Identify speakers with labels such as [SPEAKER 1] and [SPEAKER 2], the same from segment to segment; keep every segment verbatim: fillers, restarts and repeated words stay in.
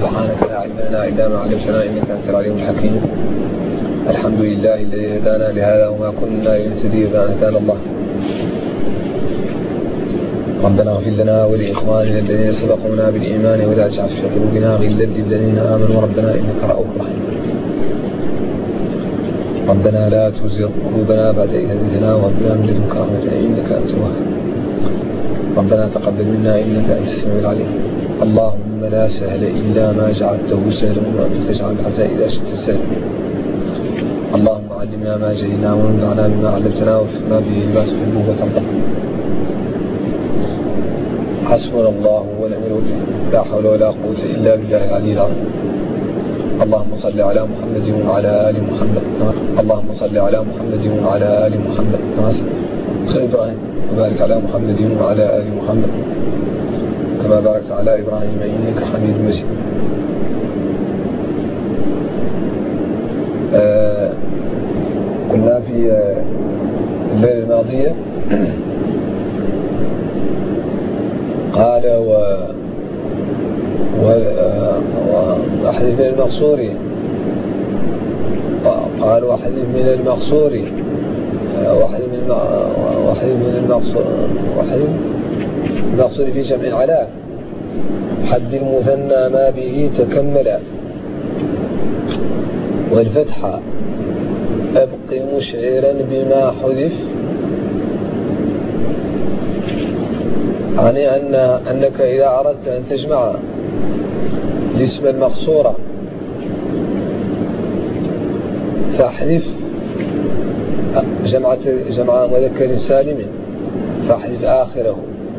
[SPEAKER 1] سبحانك لا علم لنا إلا ما علمتنا إنك أنت العليم الحكيم. الحمد لله الذي هدانا لهذا وما كنا لنهتدي لولا أن هدانا الله. ربنا اغفر لنا ولإخواننا الذين سبقونا بالإيمان ولا تجعل في قلوبنا غلا للذين آمنوا ربنا إنك رؤوف رحيم. ربنا لا تزغ قلوبنا بعد إذ هديتنا وهب لنا من لدنك رحمة إنك أنت الوهاب. ربنا تقبل منا إنك أنت السميع العليم. اللهم لا سهل إلا ما جعلته سهلا وأنت تجعل الحزن إذا شئت سهلا. اللهم علمنا ما جهلنا وانفعنا بما علمتنا ووفقنا به لما تحب وترضى. حسبنا الله ونعم الوكيل، لا حول ولا قوة إلا بالله العلي العظيم. اللهم صل على محمد وعلى آل محمد كما اللهم صل على محمد وعلى آل محمد كما صليت إبراهيم، وبارك على محمد وعلى آل محمد كما باركت على إبراهيم إنك حميد مجيد. آه كنا في الليلة الماضية قال و وأحذف من المقصور، قال وأحذف من المقصور وأحذف من وأحذف من المقصور وأحذف المقصور في جمع على حد المثنى ما به تكمل، والفتحة أبق مشعرا بما حذف، يعني أن أنك إذا أردت أن تجمع الاسم المقصورة فاحذف جمع جمع مذكر سالم فاحذف آخره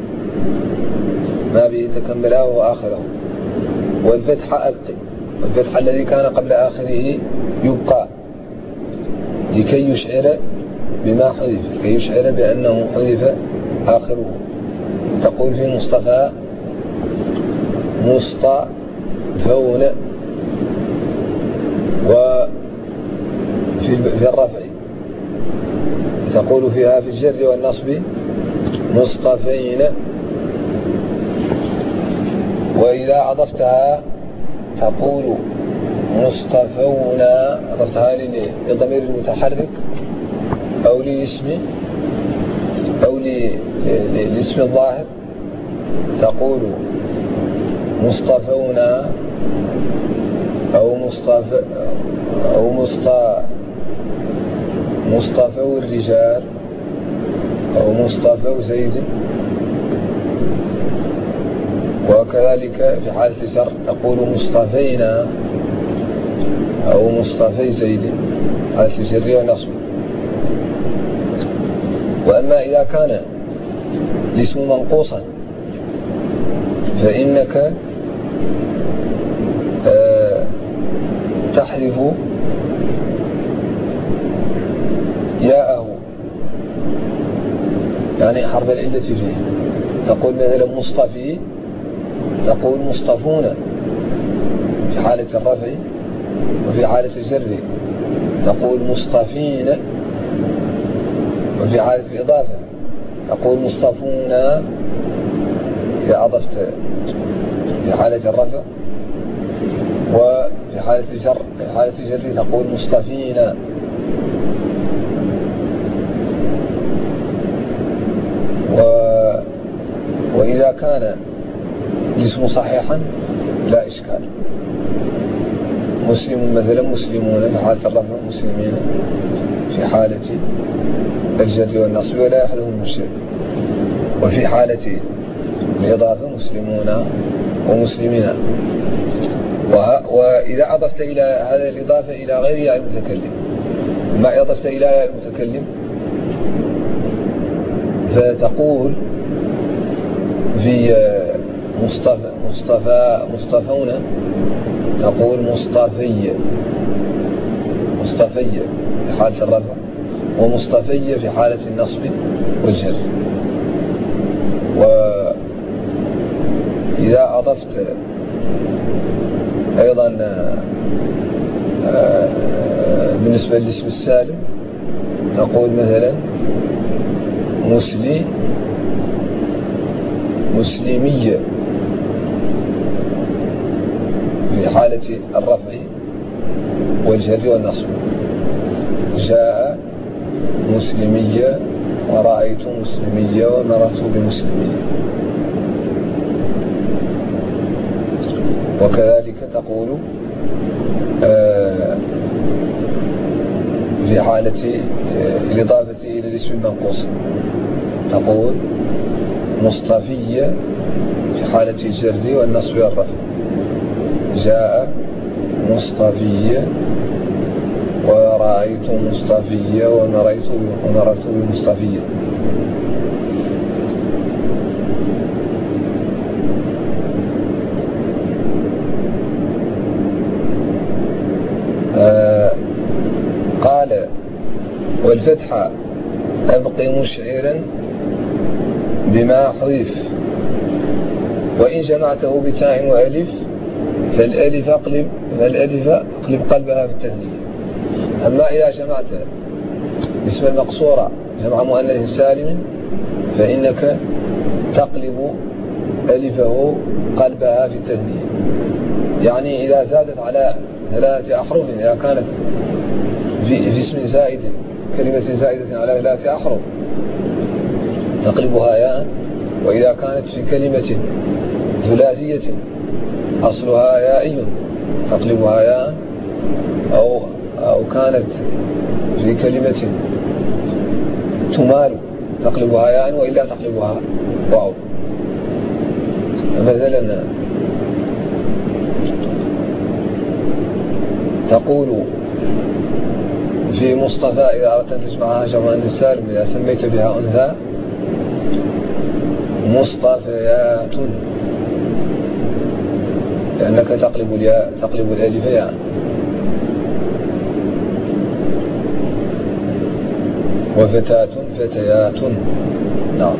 [SPEAKER 1] ما به تكمله وآخره، والفتح أبقي، والفتح الذي كان قبل آخره يبقى لكي يشعر بما حذف، لكي يشعر بأنه حذف آخره. تقول في مصطفى مصطفون، وفي في الرفع تقول فيها في الجر والنصب مصطفين، وإذا أضفتها تقول مصطفون، أضفتها للضمير المتحرك أو لاسم أو لاسم الظاهر تقول مصطفون أو مصطفى أو مصطفى مصطفى الرجال أو مصطفى زيد، وكذلك في حالة الجر تقول مصطفينا أو مصطفى زيد حالة الجر والنصب. وأما إذا كان الاسم منقوصا فإنك آه تحذف ياءه، يعني حرف العلة فيه. تقول مثلا مصطفي تقول مصطفون في حالة الرفع، وفي حالة الجر تقول مصطفين، وفي حالة الإضافة تقول مصطفون إذا أضفت في حالة الرفع، وفي حالة الجر في حالة الجر تقول مصطفين. و وإذا كان الاسم صحيحا لا إشكال، مسلم مثلا مسلمون في حالة الرفع، مسلمين في حالة الجر والنصب ولا يحدث المشرك، وفي حالة الإضافة مسلمون ومسلمين. وإذا أضفت إلى هذه الإضافة إلى غير ياء المتكلم، ما أضفت إلى ياء المتكلم فتقول في مصطفى مصطفى مصطفون تقول مصطفي مصطفي في حالة الرفع، ومصطفي في حالة النصب والجر. وإذا أضفت أيضا بالنسبة للاسم السالم تقول مثلا مسلم مسلمية في حالة الرفع والجر والنصب. جاء مسلمية ورأيت مسلمية ومررت بمسلمية. وكذلك تقول في حالة الإضافة إلى الاسم المنقوص، تقول مصطفية في حالة الجر والنصب والرفع. جاء مصطفية ورأيت مصطفية ومررت ومررت بمصطفية. آه قال والفتحة أبقي مشعرا بما حذف، وإن جمعته بتاء وألف فالألف أقلب فالألف أقلب قلبها في التثنية. أما إذا جمعت اسم المقصورة جمع مؤنث سالم فإنك تقلب ألفه قلبها في التثنية. يعني إذا زادت على ثلاثة أحرف، إذا كانت في, في اسم زائد كلمة زائدة على ثلاثة أحرف تقلبها ياء، وإذا كانت في كلمة ثلاثية أصلها يائي تقلبها ياء، أو, أو كانت في كلمة تمال تقلبها ياء وإلا تقلبها واو. مثلا تقول في مصطفى إذا أردت أن تجمعها جمع السالم إذا سميت بها أنثى مصطفيات، لأنك تقلب الياء تقلب الألف ياء. وفتاة فتيات. نعم.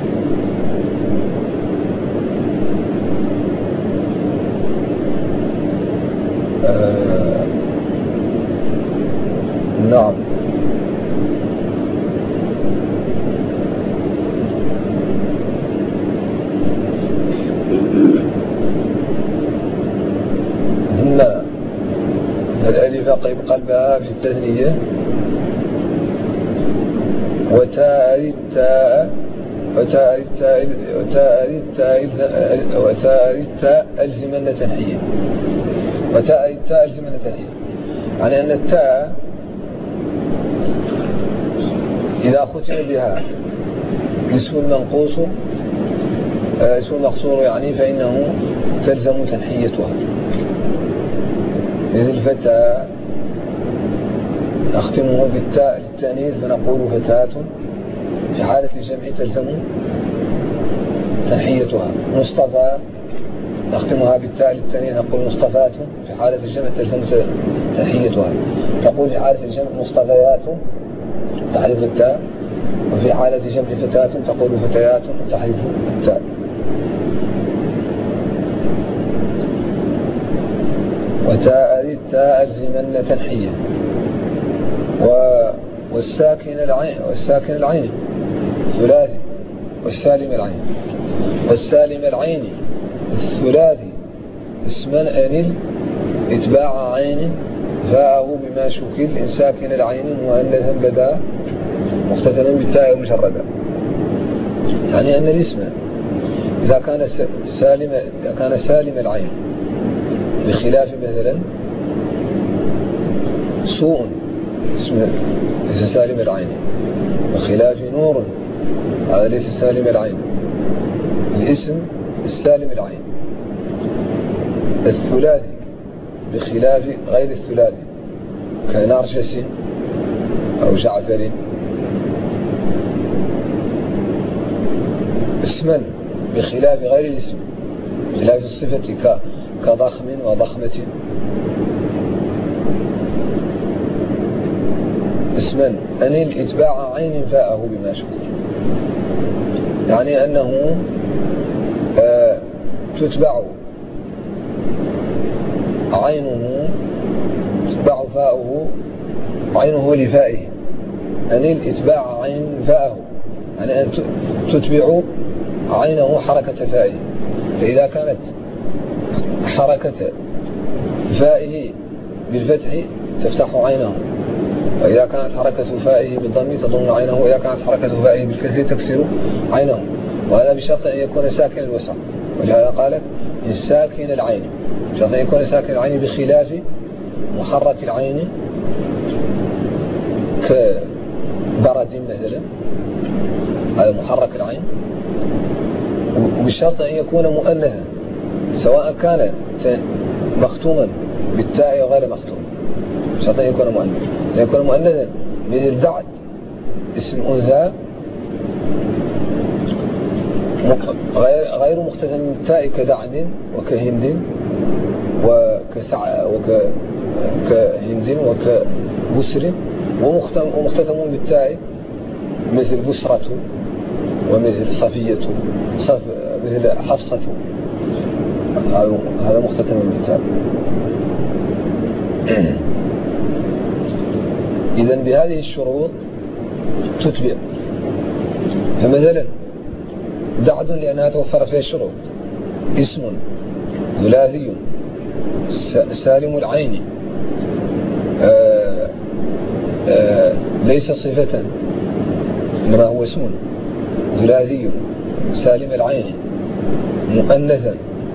[SPEAKER 1] آه نعم. ثم الألف قلب قلبها في التثنية. وتاء التاء وتاء التاء وتاء التاء وتاء التاء ألزمن تنحية. وتاء التاء ألزمن تنحية يعني أن التاء إذا ختم بها اسم المنقوص اسم المقصور يعني فإنه تلزم تنحيتها. إذ الفتى نختمه بالتاء للتانيث فنقول فتاة، في حالة الجمع تلزم تنحيتها. مصطفى نختمها بالتاء للتانيث نقول مصطفات، في حالة الجمع تلزم تنحيتها. تقول في حالة الجمع مصطفيات تحريف التاء، وفي حالة جمع فتاة تقول فتيات تحريف التاء. وتاء التاء ألزمن تنحية. والساكن العين والساكن العين الثلاثي والسالم العين والسالم العين الثلاثي اسما أنل اتباع عين فاءه بما شكل إن ساكن العين مؤنثا بدا مختتما بالتاء مجردا. يعني أن الاسم إذا كان سالم إذا كان سالم العين بخلاف مثلا سوء اسم ليس سالم العين، وخلاف نور هذا ليس سالم العين. الاسم السالم العين الثلاثي بخلاف غير الثلاثي كنرجس أو جعفر. اسما بخلاف غير الاسم بخلاف الصفة كضخم وضخمة. اسما أنل إتباع عين فاءه بما شكر، يعني أنه آه تتبع عينه تتبع فاءه عينه لفائه. أنل إتباع عين فاءه يعني أن تتبع عينه حركة فائه. فإذا كانت حركة فائه بالفتح تفتح عينه، وإذا كانت حركة فائه بالضم تضم عينه، وإذا كانت حركة فائه بالكسر تكسر عينه، وهذا بشرط أن يكون ساكن الوسط. ولهذا قال الساكن العين، بشرط أن يكون ساكن العين بخلاف محرك العين كبرد مثلا، هذا محرك العين، وبشرط أن يكون مؤنثا سواء كان مختوما بالتاء أو غير مختوم، بشرط أن يكون مؤنثا. أن يكون مؤنثا مثل دعت اسم أنثى غير غير مختتم بالتاء كدعد وكهند وكسع وكهند وكبسر، ومختتم بالتاء مثل بسرة ومثل صفية صف مثل حفصة، هذا مختتم بالتاء. إذن بهذه الشروط تتبع. فمثلا دعد لأنها توفرت فيها الشروط، اسم ثلاثي سالم العين، آآ آآ ليس صفة إنما هو اسم ثلاثي سالم العين مؤنثا،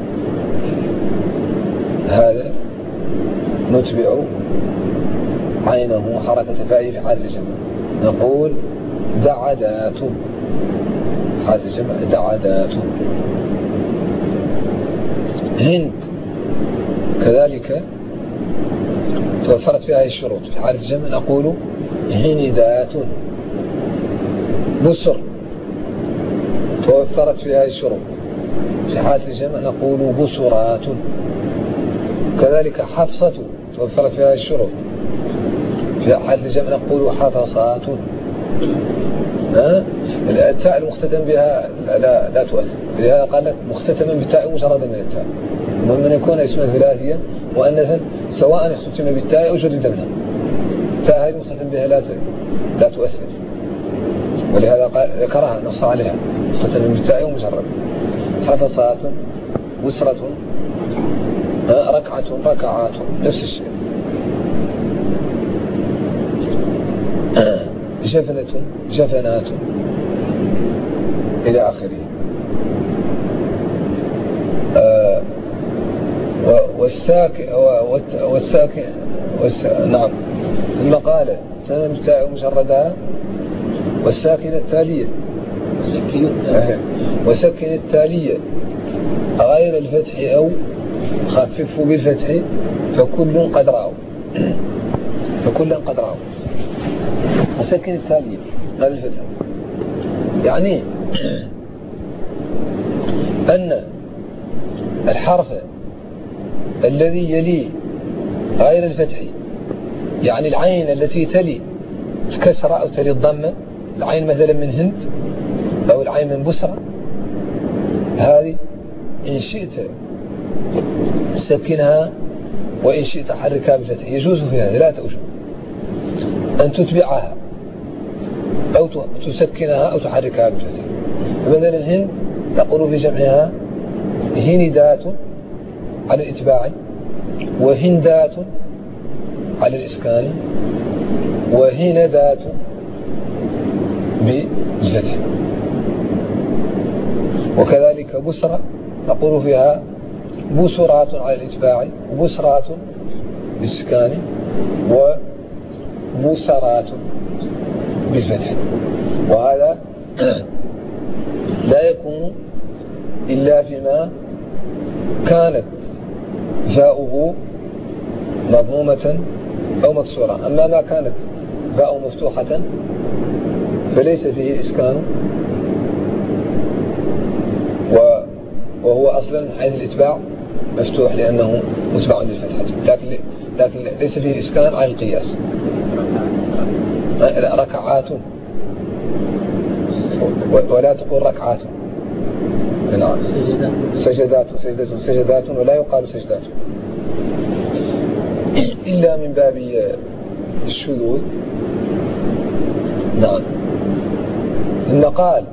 [SPEAKER 1] هذا نتبع عينه حركة فائه في حالة الجمع، نقول دعدات حالة الجمع دعدات. هند كذلك توفرت فيها الشروط في حالة الجمع، نقول هندات. بسر توفرت فيها الشروط في حالة الجمع، نقول بسرات. كذلك حفصة توفرت فيها الشروط في حالة الجمع، نقول حفصات. التاء المختتم بها لا, لا تؤثر، لذلك قال لك مختتما بالتاء مجردا من التاء، المهم أن يكون اسما ثلاثيا مؤنثا سواء اختتم بالتاء أو جرد منها، التاء هذه المختتم بها لا لا تؤثر، ولهذا قال ذكرها نص عليها مختتما بالتاء ومجرد. حفصات وسرة ركعة ركعات نفس الشيء. جفنة جفنات إلى آخره. آه والساكن والساكن نعم ثم قال تمام التاء مجردها والساكنة التالية وسكن التالية غير الفتح أو خففه بالفتح فكل قد رأوا فكل قد رأوا. وسكن التالية غير الفتح يعني أن الحرف الذي يلي غير الفتح، يعني العين التي تلي الكسرة أو تلي الضمة، العين مثلا من هند أو العين من بسرة، هذه إن شئت سكنها وإن شئت حركها بالفتح، يجوز فيها ثلاثة أوجه: أن تتبعها أو تسكنها أو تحركها بالفتح. مثلا الهند تقول في جمعها هندات على الإتباع، وهندات على الإسكان، وهندات بالفتح. وكذلك بسرة تقول فيها بسرات على الإتباع، وبسرات بالإسكان، وبسرات بالفتح. وهذا لا يكون إلا فيما كانت فاؤه مضمومة أو مكسورة. أما ما كانت فاؤه مفتوحة فليس فيه إسكان، وهو أصلا من حيث الإتباع مفتوح لأنه متبع للفتحة، لكن لكن ليس فيه إسكان على القياس. ركعات ولا تقول ركعات، نعم سجدات سجدات سجدات ولا يقال سجدات إلا من باب الشذوذ. نعم. ثم قال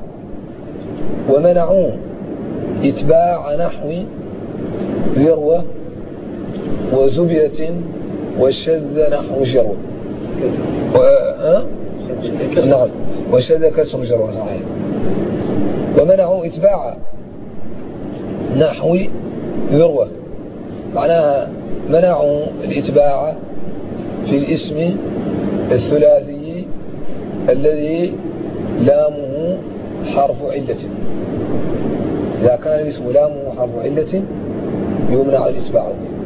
[SPEAKER 1] ومنعوا إتباع نحو ذروة وزبية وشذ نحو جرو و... أه؟ نعم وشذ كسر جرو صحيح. ومنعوا إتباع نحو ذروة، معناها منعوا الإتباع في الاسم الثلاثي الذي لامه حرف علة. إذا كان الاسم لامه حرف علة يمنع الإتباع.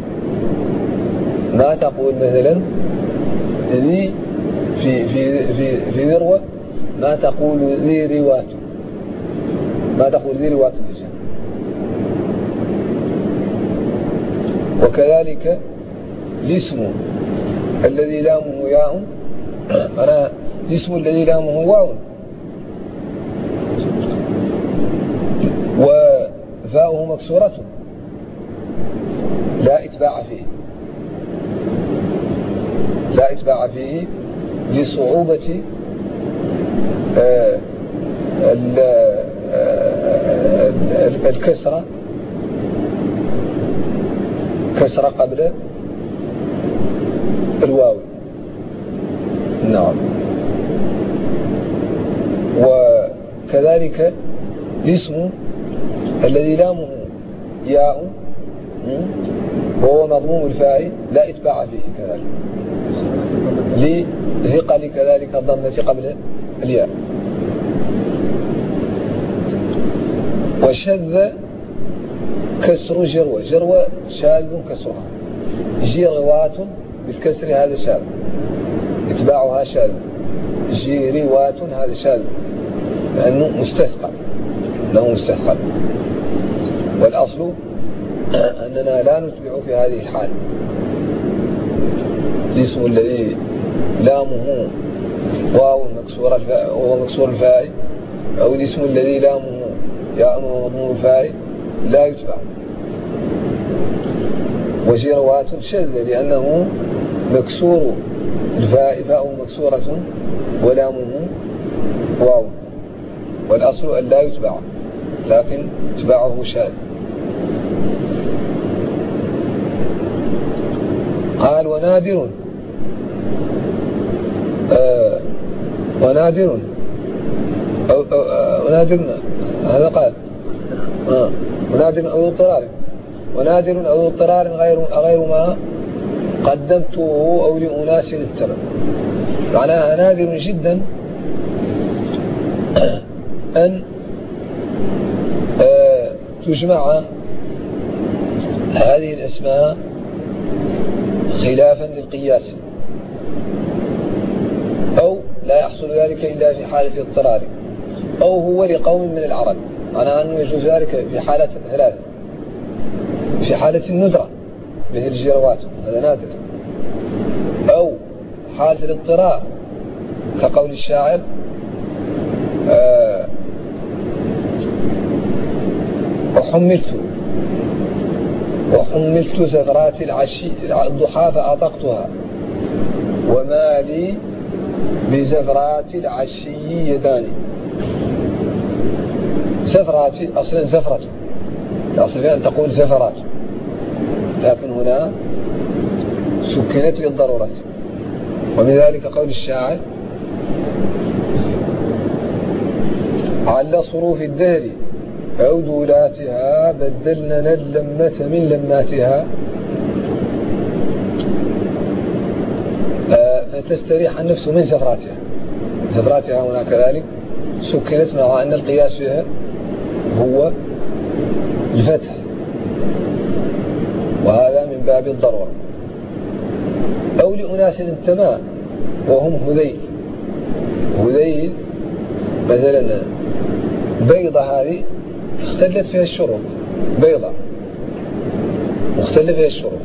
[SPEAKER 1] ما تقول مثلا ذي في في في في ذروة، ما تقول ذي روات، ما تقول ذي روات الجنة. وكذلك الاسم الذي لامه ياء، أنا الاسم الذي لامه واو وفاؤه مكسورة لا إتباع فيه، لا إتباع فيه لصعوبة الكسرة، كسرة قبل الواو. نعم. وكذلك الاسم الذي لامه ياء وهو مضموم الفاء لا إتباع فيه كذلك لثقل كذلك الضمة قبل الياء. وشذ كسر جروة، جروة شاذ كسرها، جيروات بالكسر هذا شاذ إتباعها شاذ، جيروات هذا شاذ لأنه مستثقل، له مستثقل. والأصل أننا لا نتبع في هذه الحال الاسم الذي لامه واو مكسور الفاء وهو مكسور الفاء، أو الاسم الذي لامه ياء ومضموم الفاء لا يتبع. وجيروات شذ لأنه مكسور الفاء، فاء مكسورة ولامه واو، والأصل أن لا يتبع لكن اتباعه شاذ. قال ونادر آه ونادر أو, أو, أو ونادر هذا قال آه ونادر أو اضطرار، ونادر أو اضطرار غير غير ما قدمته أو لأناس اتبع. معناها نادر جدا أن آه تجمع هذه الأسماء خلافا للقياس، أو لا يحصل ذلك إلا في حالة اضطرار، أو هو لقوم من العرب، معناها أنه يجوز ذلك في حالة ثلاثة، في حالة الندرة مثل الجيروات هذا نادر، أو حالة الاضطرار كقول الشاعر آه وحملت وحملت زفرات العشي الضحى فأطقتها وما لي بزفرات العشي يداني. زفرات أصلا زفرة، الأصل فيها أن تقول زفرات، لكن هنا سكنت للضرورة. ومن ذلك قول الشاعر على صروف الدهر أو دولاتها بدلنا اللمة من لماتها فتستريح النفس من زفراتها. زفراتها هنا كذلك سكنت مع أن القياس فيها هو الفتح، وهذا من باب الضرورة. أو لأناس انتماء وهم هذيل. هذيل مثلا بيضة هذه اختلت فيها الشروط، بيضة مختلف فيها الشروط،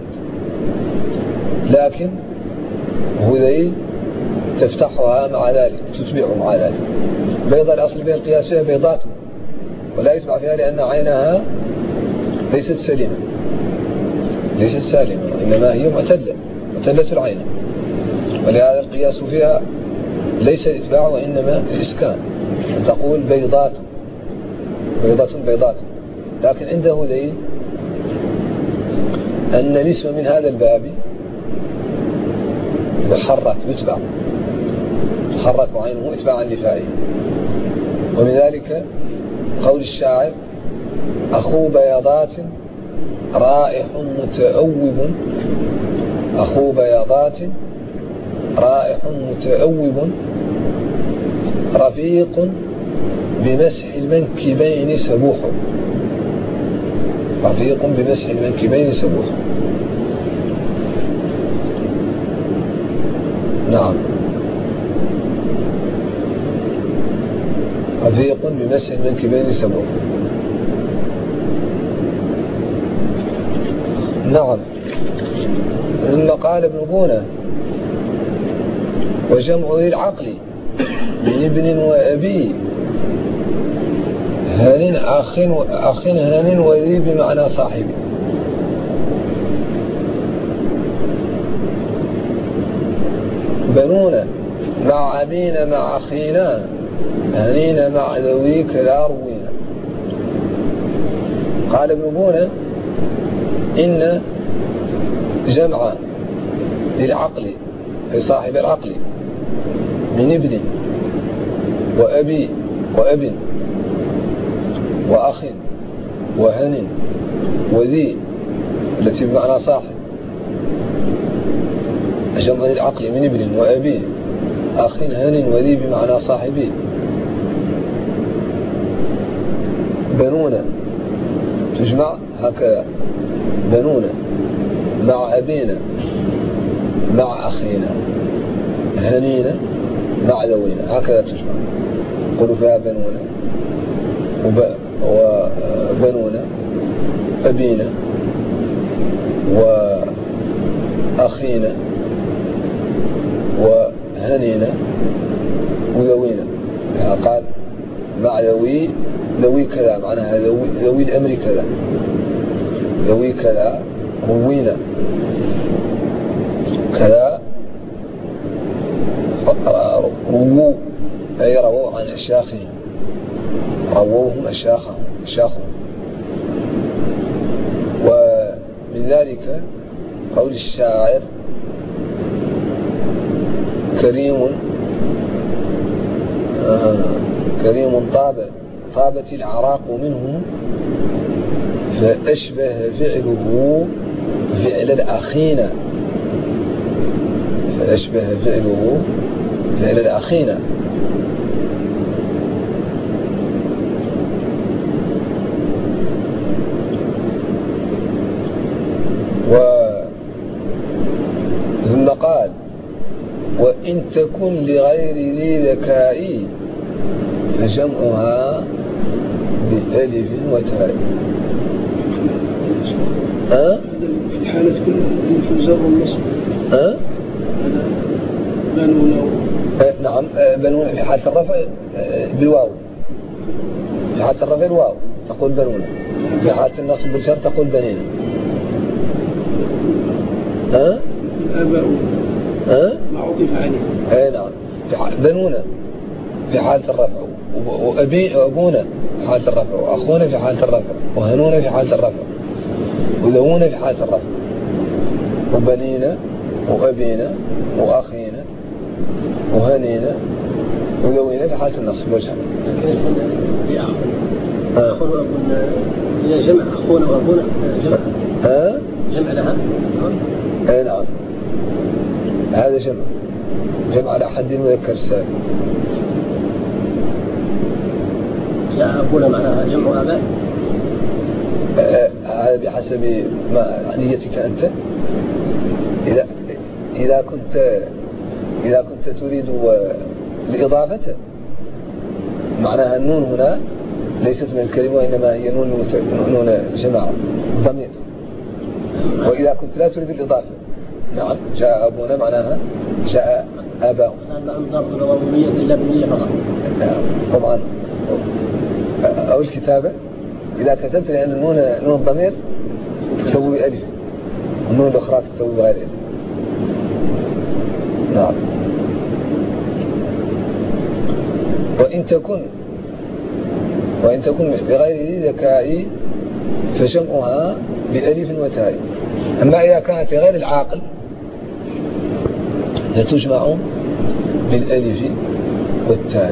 [SPEAKER 1] لكن هذيل تفتحها مع ذلك، تتبعه مع ذلك. بيضة الأصل بين القياس فيها بيضات ولا يتبع فيها لأن عينها ليست سليمة، ليست سالمة، إنما هي معتلة، معتلة العين، ولهذا القياس فيها ليس الإتباع وإنما الإسكان، تقول بيضات بيضات بيضات. لكن عنده ذي أن الاسم من هذا الباب يحرك يتبع يحرك عينه اتباعا لفائه. ومن ذلك قول الشاعر: أخو بياضات رائح متأوب أخو بياضات رائح متأوب رفيق بمسح المنكبين سبوح رفيق بمسح المنكبين سبوح. نعم، رفيق بمسح المنكبين سبوح. نعم. ثم قال ابن بونة: وجمع ذي العقل من ابن وأبي هن أخ أخ هن وذي بمعنى صاحبي. بنونا مع أبينا مع أخينا هنينا مع ذويك لا روينا. قال ابن بونة: إن جمع للعقل لصاحب العقل من ابن وأبي وأب وأخ وهن وذي التي بمعنى صاحب. جمع للعقل من ابن وأبي أخ هن وذي بمعنى صاحبي. بنونا تجمع هكذا: بنونا مع أبينا مع أخينا هنينا مع ذوينا، هكذا تجمع. قلوا فيها بنونا وبنونا أبينا وأخينا وهنينا وذوينا. قال مع ذوي ذوي كذا، معناها ذوي, ذوي الأمر كذا، ذوي كذا روينا كذا رووا أي رووا عن أشياخهم، رووهم أشياخهم أشياخهم. ومن ذلك قول الشاعر: كريم آه كريم طاب طابت العراق منه فأشبه فعله فعل الأخين فأشبه فعله فعل الأخين. ثم قال: وإن تكن لغير ذي ذكاء فجمعها بألف وتاء. ها؟
[SPEAKER 2] في الحالة كلها في الجر والنصب.
[SPEAKER 1] ها؟
[SPEAKER 2] بنونا.
[SPEAKER 1] نعم، بنونا في حالة الرفع بالواو، في حالة الرفع الواو تقول بنونا، في حالة النصب بالجر تقول بنينا. ها؟
[SPEAKER 2] الآباء.
[SPEAKER 1] ها؟
[SPEAKER 2] ما عطف عليه.
[SPEAKER 1] اي نعم، في حال بنونا في حالة الرفع، وأبي أبونا في حالة الرفع، وأخونا في حالة الرفع، وهنونا في حالة الرفع، وذوونا في حالة الرفع، وبنينا وأبينا وأخينا وهنينا وذوينا في حالة النصب والجر.
[SPEAKER 2] إذا جمع أخونا وأبونا جمع.
[SPEAKER 1] ها؟
[SPEAKER 2] جمع لها.
[SPEAKER 1] أي نعم، هذا جمع جمع على حد المذكر السالم.
[SPEAKER 2] جاء أبونا معناها جمع آباء.
[SPEAKER 1] هذا بحسب ما نيتك أنت. إذا إذا كنت إذا كنت تريد الإضافة معناها النون هنا ليست من الكلمة، وإنما هي نون نون جماعة ضمير. وإذا كنت لا تريد الإضافة، نعم، جاء أبونا معناها جاء آباؤه.
[SPEAKER 2] إلا بالنية فقط.
[SPEAKER 1] طبعا. أو الكتابة إذا كتبت لأن النون نون الضمير تكتب بألف، والنون الأخرى تكتب بغير ألف. نعم. وإن تكن وإن تكن بغير ذي ذكاء فجمعها بألف وتاء. أما إذا كانت لغير العاقل فتجمع بالألف والتاء.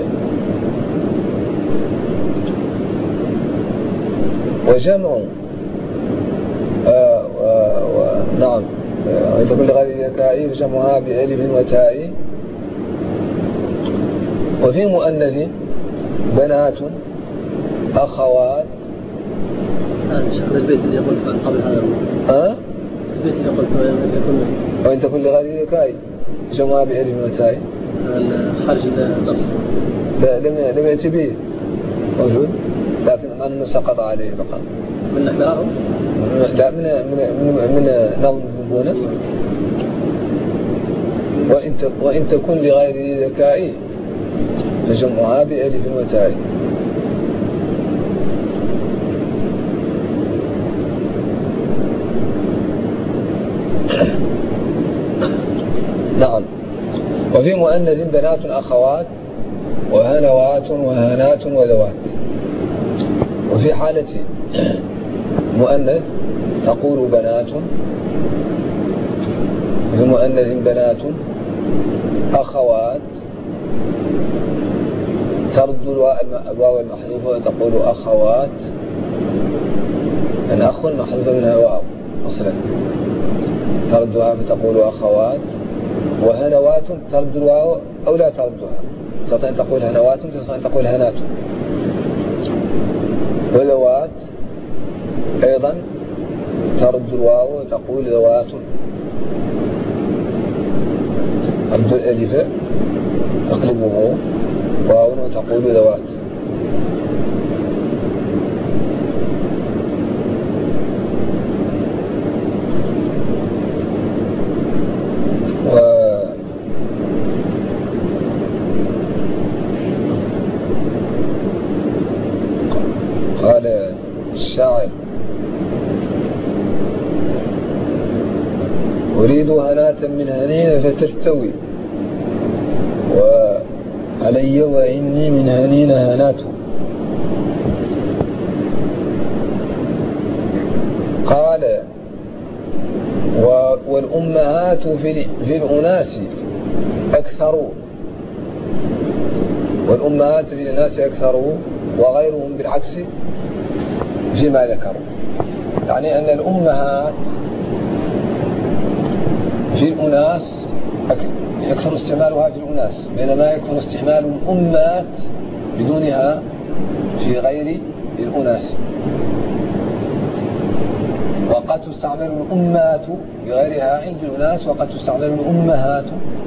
[SPEAKER 1] وجمع آه آه نعم وإن تكون لغير ذكاء فجمعها بألف وتاء. وفي مؤنث بنات أخوات.
[SPEAKER 2] هذا البيت اللي يقول قبل هذا
[SPEAKER 1] أه؟
[SPEAKER 2] البيت اللي يقول يكون
[SPEAKER 1] وإن تكون لغير ذكاء جمعها بألف وتاء
[SPEAKER 2] خارج النص.
[SPEAKER 1] لا لم لم يأتي به موجود لكن أنه سقط عليه بقى
[SPEAKER 2] من الأحمر.
[SPEAKER 1] لا من من من من نظم البونة. وإن وإن تكون لغير ذكاء فجمعها بألف وتاء. نعم. وفي مؤنث بنات أخوات وهنوات وهنات وذوات. وفي حالة مؤنث تقول بنات. وفي مؤنث بنات أخوات ترد الواو المحذوفة وتقول أخوات. أن أخ محذوف منها واو أصلا تردها فتقول أخوات. وهنوات ترد الواو أو لا تردها تستطيع أن تقول هنوات تستطيع أن تقول هنات. وذوات أيضا ترد الواو وتقول ذوات. ترد الألف تقلبه واو وتقول ذوات. قال الشاعر أريد هناة من هنين فتستوي وعلي وإني من هنين هنات. قال والأمهات في الأناس أكثر والأمهات في الأناس أكثر وغيرهم بالعكس فيما ذكروا. يعني أن الأمهات في الأناس يكثر استعمالها في الأناس بينما يكثر استعمال الأمات بدونها في غير الأناس. وقد تستعمل الأمات لغيرها عند الأناس وقد تستعمل الأمهات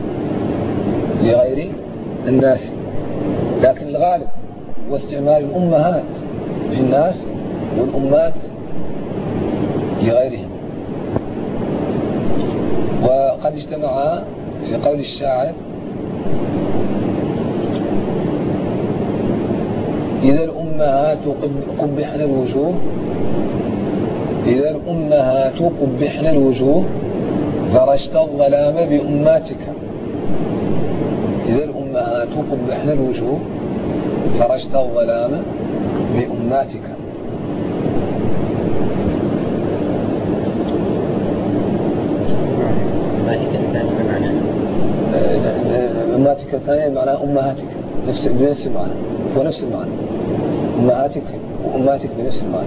[SPEAKER 1] لغير الناس. لكن الغالب هو استعمال الأمهات في الناس والأمات لغيرهم. وقد اجتمعا في قول الشاعر إذا الأمهات قبحن الوجوه إذا الأمهات قبحن الوجوه فرشت الظلام بأماتك. إذا الأمهات قبحن الوجوه فرشت الظلام بأماتك. أماتك الثانية معناها أمهاتك نفس بنفس المعنى ونفس المعنى. أمهاتك وأماتك بنفس المعنى.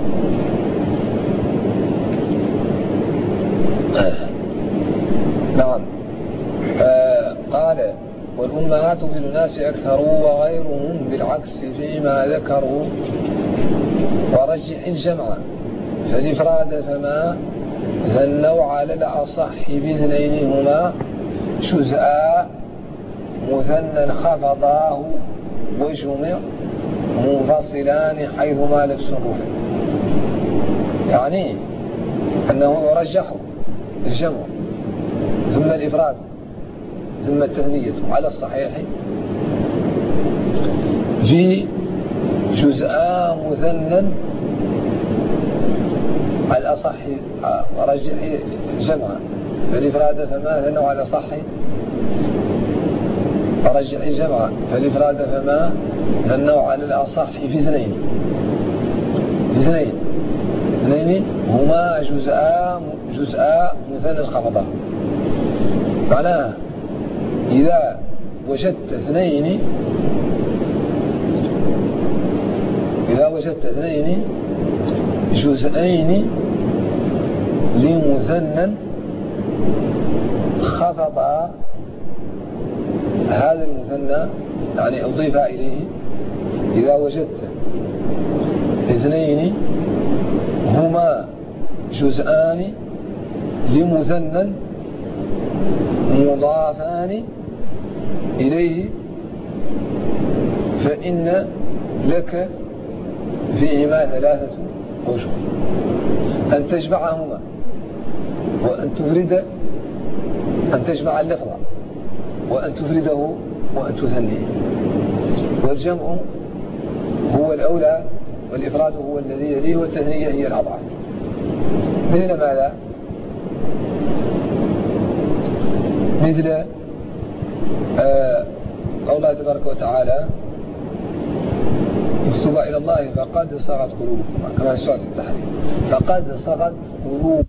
[SPEAKER 1] نعم. آه قال والأمهات في الناس أكثر وغيرهم بالعكس فيما ذكروا ورجح الجمع فالإفراد فما ذنوا على الأصح باثنين هما جزءا مثنى خفضاه وجمع منفصلان حيثما للصروف. يعني أنه يرجح الجمع ثم الإفراد ثم التثنية على الصحيح في جزءا مثنى على الأصح ورجح جمعا فالإفراد فما ذنوا على صح ورجح الجمع فالإفراد فما ذنوا على الأصح في اثنين في اثنين اثنين هما جزءا جزءا مثنى خفضا. معناها إذا وجدت اثنين إذا وجدت اثنين جزئين لمثنى خفض هذا المثنى يعني أضيف إليه، إذا وجدت اثنين هما جزءان لمثنى مضافان إليه فإن لك فيهما ثلاثة وجوه: أن تجمعهما، وأن تفرد أن تجمع اللفظ، وأن تفرده، وأن تثنيه. والجمع هو الأولى، والإفراد هو الذي يليه، والتثنية هي الأضعف. مثل ماذا؟ مثل آه قول الله تبارك وتعالى: اكتبوا إلى الله فقد صغت قلوبكم، كما في سورة التحريم: فقد صغت قلوبكم.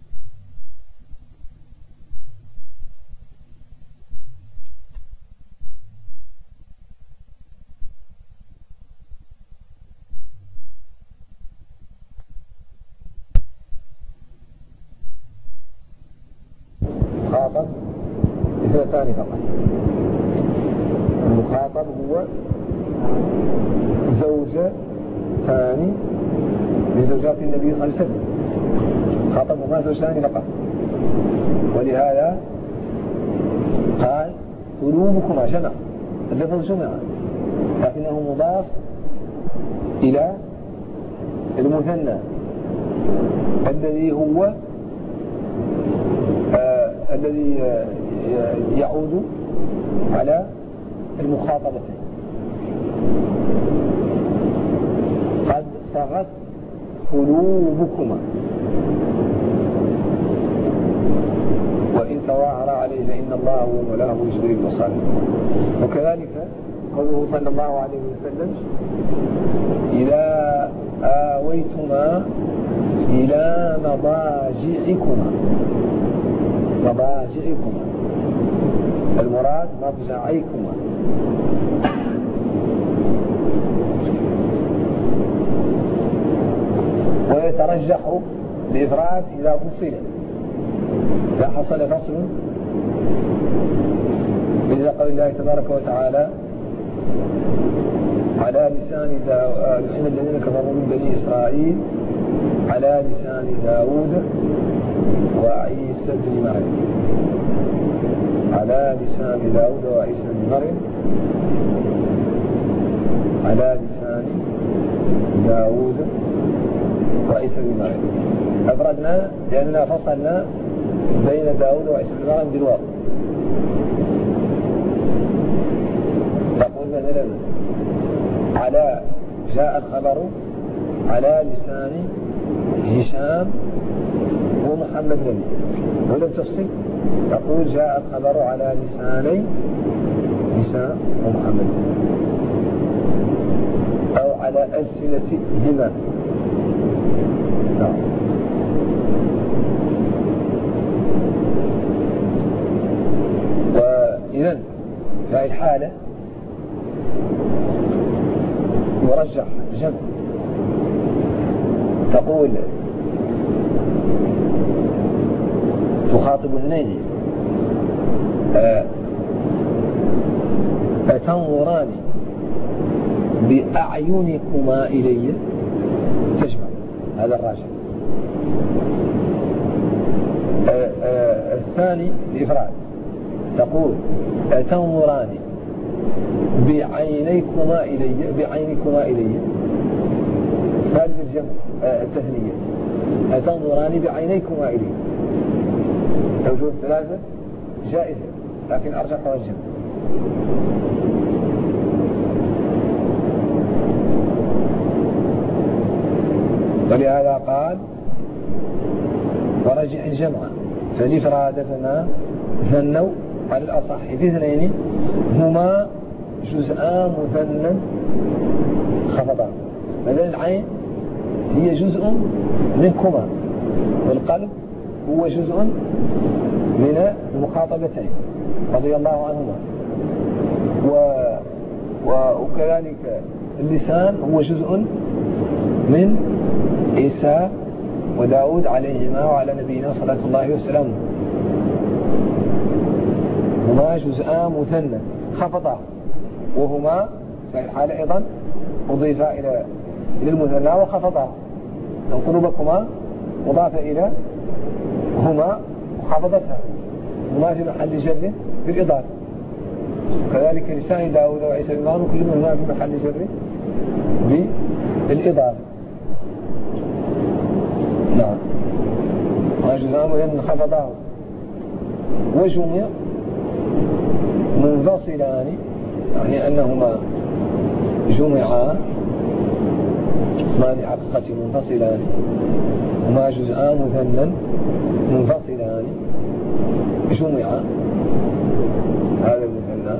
[SPEAKER 1] مخاطب اثنتان فقط. المخاطب هو زوجة ثاني من زوجات النبي صلى الله عليه وسلم، خاطبهما زوجتان فقط، ولهذا قال قلوبكما جمع، اللفظ جمع لكنه مضاف إلى المثنى الذي هو آه الذي آه يعود على المخاطبتين. قد صغت قلوبكما وإن تظاهر عليه فإن الله هو مولاهم وجبريل وصالح. وكذلك قوله صلى الله عليه وسلم: إذا آويتما إلى مضاجعكما، مضاجعكما المراد مضجعيكما. ويترجح الإفراد إذا فصل، إذا حصل فصل، مثل قول الله تبارك وتعالى: على لسان لعن الذين كفروا من بني إسرائيل على لسان داود وعيسى بن مريم، على لسان داود وعيسى بن مريم، على لسان داود وعيسى بن مريم. أفردنا لأننا فصلنا بين داود وعيسى بن مريم بالواو. تقول مثلا: على جاء الخبر على لسان هشام ومحمد نبي، ولم تفصل تقول جاء الخبر على لساني هشام ومحمد، أو على ألسنتهما. نعم. وإذن في هذه الحالة يرجح الجمع، تقول تخاطب اثنين: أتنظران بأعينكما إلي، تجمع، هذا الراجح. الثاني الإفراد، تقول أتنظران بعينيكما إلي، بعينكما إلي. ثالث الجمع التثنية: أتنظران بعينيكما إلي. الوجوه الثلاثة جائزة لكن أرجحها الجمع. ولهذا قال: ورجح الجمع، فالإفراد فما ثنوا على الأصح في اثنين هما جزءان مثنى خفضان. مثلا العين هي جزء منكما والقلب هو جزء من المخاطبتين رضي الله عنهما، وكذلك اللسان هو جزء من عيسى وداود عليهما وعلى نبينا صلى الله وسلم، هما جزءان مثنى خفضا، وهما في الحالة أيضا أضيفا إلى المثنى وخفضا، قلوبكما مضافة إلى هما وخفضتها، هما في محل جر بالإضافة. كذلك لسان داود وعيسى بن مريم كلهم هما في محل جر بالإضافة. نعم، وجزءان مثنى خفضاه وجمع منفصلان، يعني أنهما جمعا ما لحقيقة منفصلان، هما جزءان مثنى منفصلان جمعا هذا المثنى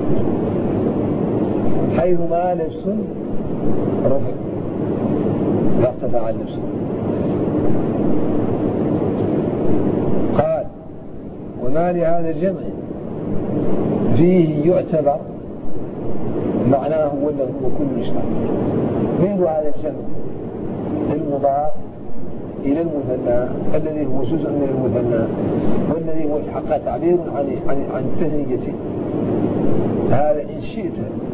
[SPEAKER 1] حيثما لبس رفع لا ارتفع اللبس. قال وما لهذا الجمع فيه يعتبر معناه هو كل مشترك. من هذا الجمع المضاف إلى المثنى الذي هو جزء من المثنى والذي هو في حقه تعبير عن عن عن التثنية. هذا إن شئت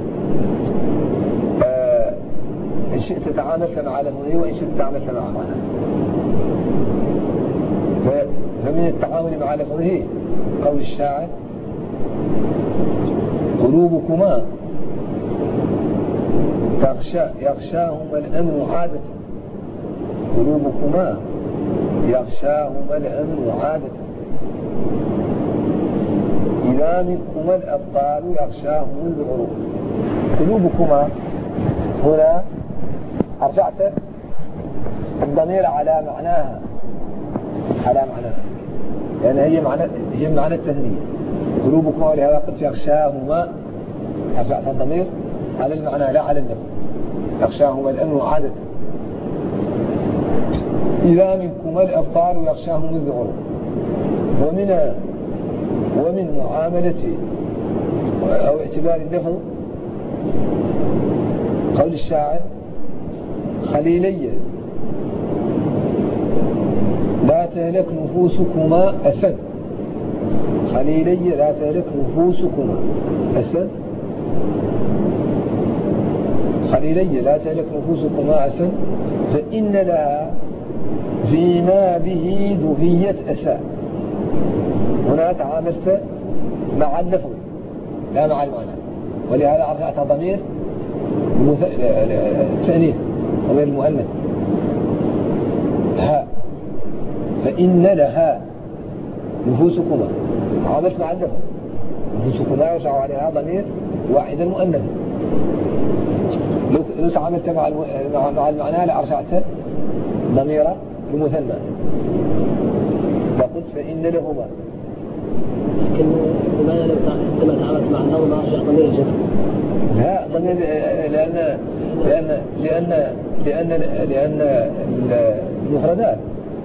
[SPEAKER 1] آه إن شئت تعاملت مع لفظه وإن شئت تعاملت مع معناه. فمن التعامل مع لفظه قول الشاعر قلوبكما تغشى يغشاهما الأمن عادة، قلوبكما يغشاهما الأمن عادة، إذا منكما الأبطال يغشاهم البعروق. قلوبكما هنا أرجعت الضمير على معناها على معناها لأن يعني هي معنى هي معنى التثنية قلوبكما، ولهذا قلت يغشاهما أرجعت الضمير على المعنى لا على اللفظ. يغشاهما الأمن عادة، إذا منكما الأبطال يغشاهم الذعر. ومن ومن معاملة أو اعتبار اللفظ قول الشاعر خليلي لا تهلك نفوسكما أسد، خليلي لا تهلك نفوسكما أسد، خليلي لا تهلك نفوسكما أسد، فإن لها فيما به دهية أسى. هنا تعاملت مع اللفظ لا مع المعنى، ولهذا أرجعت ضمير التأنيث ضمير المؤنث ها، فإن لها نفوسكما تعاملت مع اللفظ، نفوسكما يرجع عليها ضمير واحد المؤنث. لو تعاملت مع مع المعنى لأرجعت ضمير المثنى فقلت فإن لهما.
[SPEAKER 2] لكن لماذا لما تعاملت مع الأول ما أرجع ضمير الجمع؟
[SPEAKER 1] لا ضمير لأن لأن لأن لأن لأن المفردات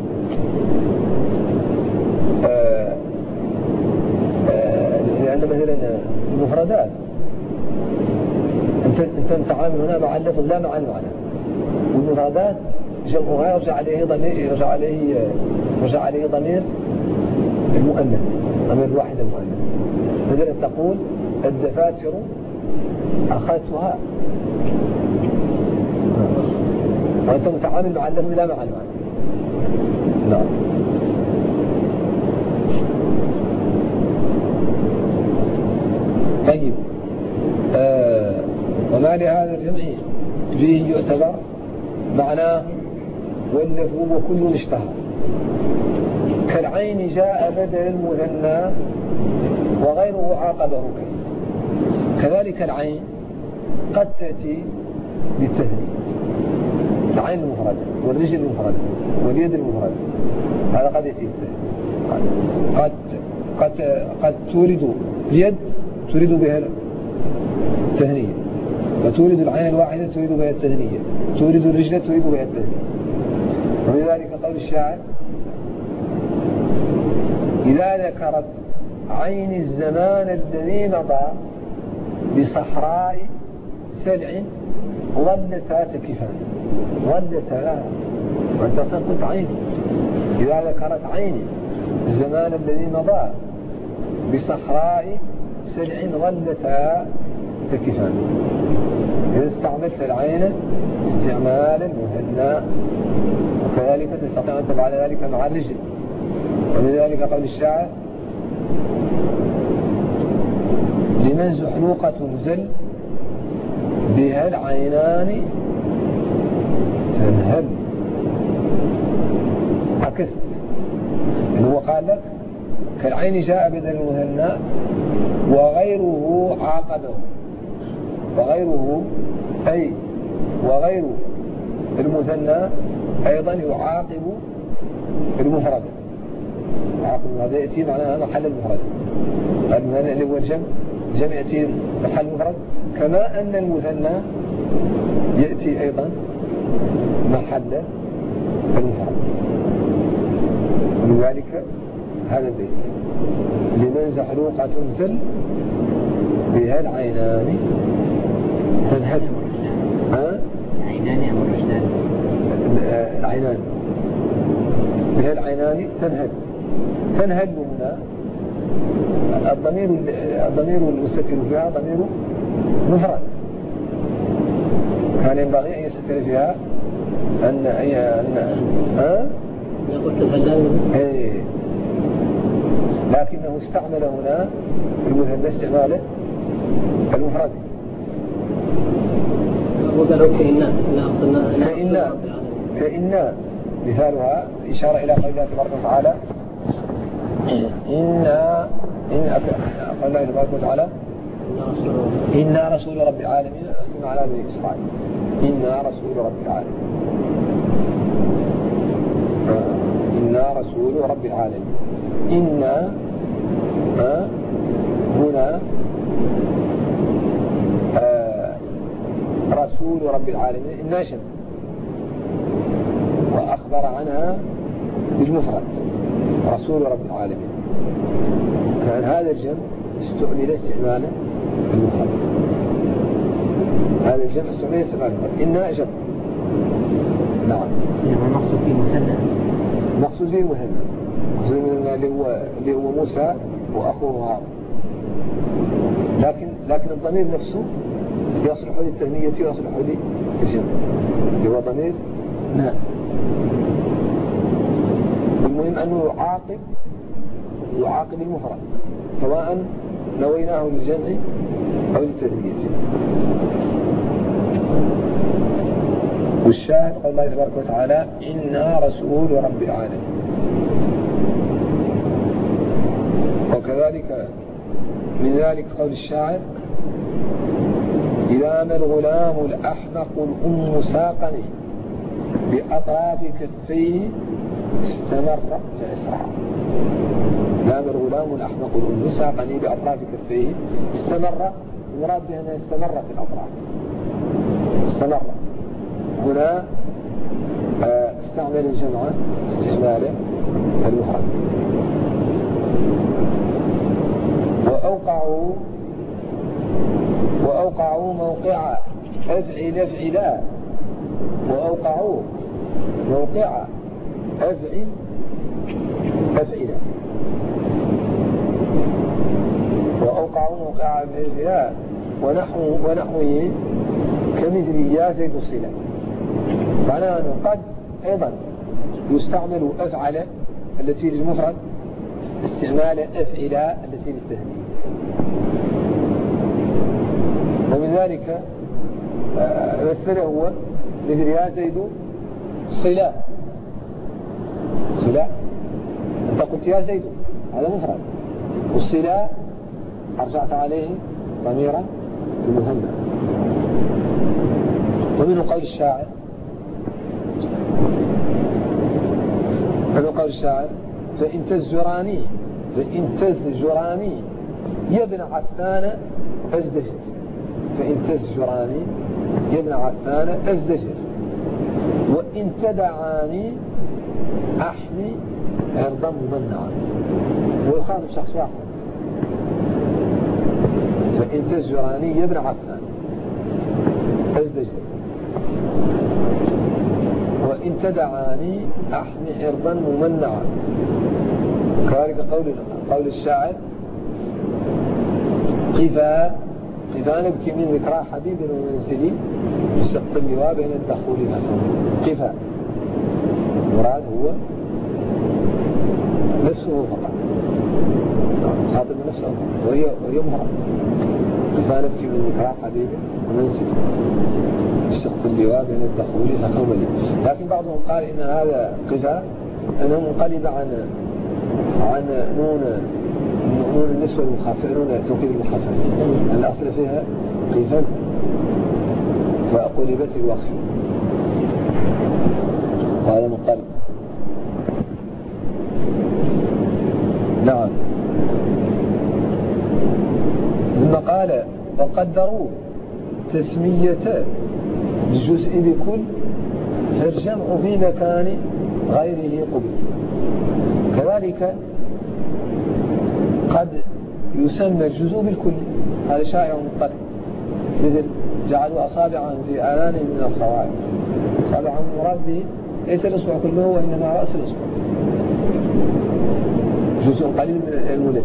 [SPEAKER 1] لأن مثلا المفردات أنت أنت تتعامل هنا مع اللفظ لا مع المعنى، والمفردات جمعها يرجع عليه ضمير يرجع عليه يرجع عليه ضمير المؤنث، ضمير الواحد المؤنث. مثلا تقول الدفاتر أخذتها، وأنت متعامل مع اللفظ لا مع المعنى. نعم. طيب آه وما لهذا الجمع فيه يعتبر معناه واللفظ وكل اشتهى. كالعين جاء بدل المثنى وغيره عاقبه كي. كذلك العين قد تأتي بالتثنية، العين المفردة والرجل المفردة واليد المفردة، هذا قد يأتي بالتثنية. قد قد قد تورد اليد تريد بها التثنية، وتورد العين الواحدة تريد بها التثنية، تورد الرجل تريد بها التثنية. ولذلك قول الشاعر إذا ذكرت عين الزمان الذي مضى بصحراء سلع ظلتا تكفان. ظلتا وأنت قلت عين. إذا ذكرت عين الزمان الذي مضى بصحراء سلع ظلتا تكفان. إذا استعملت العين استعمالا مثنى، وكذلك تستطيع أن تفعل ذلك مع الرجل. ولذلك قول الشاعر لمن زحلوقة زل بها العينان تنهل. عكست، إنه قال لك كالعين جاء بدل المثنى وغيره عاقبه، وغيره أي وغير المثنى أيضا يعاقب المفرد. يعاقب هذا يأتي معناها محل المفرد، هذا اللي هو الجمع، الجمع يأتي محل المفرد، كما أن المثنى يأتي أيضا محل المفرد. ولذلك هذا البيت لمن زحلوقة زل بها العينان تنهل. ها؟
[SPEAKER 2] العينان أو الرجلان؟
[SPEAKER 1] العينان بها العينان تنهل. تنهل هنا الضمير الضمير المستتر فيها ضمير مفرد، كان ينبغي أن يستتر فيها أن أي أن ها؟
[SPEAKER 2] يقول تنهلان.
[SPEAKER 1] إيه، لكنه استعمل هنا المثنى استعماله المفرد.
[SPEAKER 2] وقالوا كإنا
[SPEAKER 1] كإنا كإنا مثالها إشارة إلى قول الله تبارك وتعالى إنا إن قال الله تبارك وتعالى إنا رسول رب العالمين أسلم على بني إسرائيل. إنا رسول رب العالمين. إنا رسول رب العالمين. إنا هنا رسول رب العالمين إنا شم، وأخبر عنها بالمفرد رسول رب العالمين. كان هذا الجمع استعمل استعمالا المفرد. هذا الجمع استعمل استعمالا المفرد. إنا جمع. نعم.
[SPEAKER 2] المقصود فيه مثنى.
[SPEAKER 1] المقصود فيه مثنى. المقصود فيه اللي هو اللي هو موسى وأخوه هارون. لكن لكن الضمير نفسه يصلح للتثنية ويصلح للجمع، اللي هو ضمير نعم. المهم أنه يعاقب يعاقب المفرد سواء نويناه للجمع أو للتثنية. والشاهد قال الله تبارك وتعالى إنا رسول رب العالمين. وكذلك من ذلك قول الشاعر إذا ما الغلام الأحمق الأم ساقني بأطراف كفيه استمر فأسرع. إذا ما الغلام الأحمق الأم ساقني بأطراف كفيه استمر، المراد بها أنها استمر في الأطراف. استمر هنا استعمل الجمع استعماله المفرد. وأوقعوا وأوقعوا موقع أفعل أفعلا. وأوقعوا موقع أفعل أفعلا. وأوقعوا موقع أفعل أفعلا ونحو ونحوه كمثل يا زيد الصلة. معناه أنه قد أيضا يستعمل أفعل التي للمفرد استعمال أفعل التي للتثنية. ومن ذلك مثله هو مثل يا زيد صلة. صلة أنت قلت يا زيد هذا مفرد، والصلة أرجعت عليه ضميرا المثنى. ومنه قول الشاعر ومنه قول الشاعر فإن تزجراني فإن تزجراني يا ابن عفان أزدجر. فإن تزجراني يا ابن عفان أزدجر. وإن تدعاني أحمي عرضا ممنعا، ويخاطب شخص واحد. فإن تزجراني يا ابن عفان ازدجر، وإن تدعاني أحمي عرضا ممنعا، كذلك قول قول الشاعر قفا قفا نبكي من ذكرى حبيب ومنزلي بسقط اللواء بين الدخول والخروج. قفا المراد هو نفسه فقط، خاطب نفسه وهي وهي مهرة. قفا نبكي من ذكرى حبيب ومنزلي بسقط اللواء بين الدخول والخروج. لكن بعضهم قال إن هذا قفا أنه منقلب عن عن نون نون النسوة المخففة، نون توكيد المخففة الأصل فيها قفا فقلبت الوقف، وهذا منقلب. نعم. ثم قال وقدروا تسمية الجزء بكل فالجمع في مكان غيره قبل. كذلك قد يسمى الجزء بالكل، هذا شائع مطلق، مثل جعلوا أصابعهم في آذانهم من الصواعق. أصابعهم مراد به ليس الأصبع كله وإنما رأس الأصبع، جزء قليل من الأنملة.